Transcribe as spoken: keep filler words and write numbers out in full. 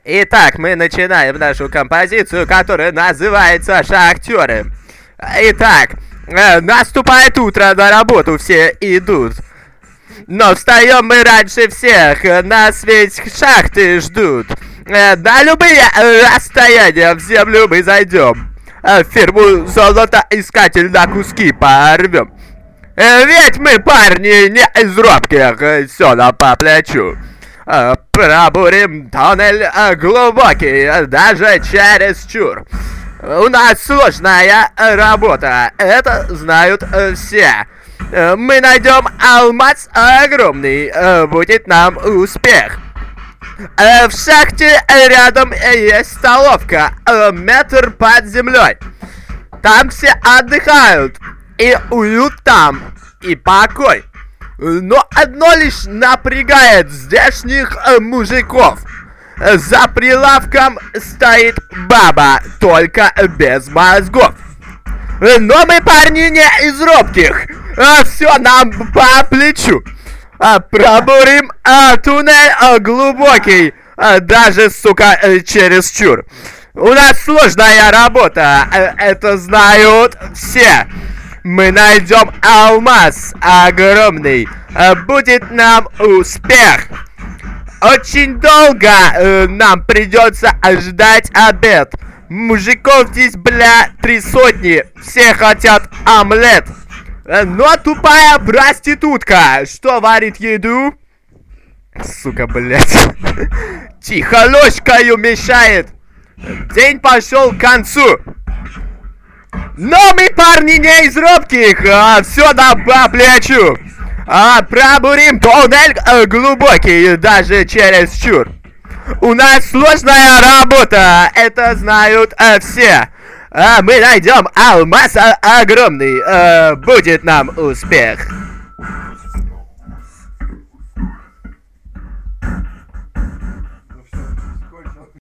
Итак, мы начинаем нашу композицию, которая называется «Шахтеры». Итак, э, наступает утро, на работу все идут. Но встаем мы раньше всех, нас ведь шахты ждут. Э, на любые расстояния в землю мы зайдем. Э, фирму золотоискатель на куски порвем. Э, ведь мы парни не из робких, все нам по плечу. Uh, пробурим тоннель uh, глубокий, uh, даже через чур. У нас сложная uh, работа, это знают uh, все. Uh, мы найдем алмаз огромный, uh, будет нам успех. Uh, в шахте рядом есть столовка, uh, метр под землей. Там все отдыхают, и уют там, и покой. Но одно лишь напрягает здешних э, мужиков. За прилавком стоит баба, только без мозгов. Но мы парни не из робких, а все нам по плечу. А, пробурим а, туннель а, глубокий, а, даже, сука, через чур. У нас сложная работа, это знают все. Мы найдем алмаз огромный, будет нам успех. Очень долго э, нам придется ждать обед. Мужиков здесь, бля, три сотни, все хотят омлет. Но тупая проститутка, что варит еду? Сука, блядь. Тихо, ложкою мешает. День пошел к концу. Но мы парни не из робких, а, все нам по плечу. А, пробурим тоннель а, глубокий, даже через чур. У нас сложная работа, это знают а, все. А, мы найдем алмаз а, огромный, а, будет нам успех.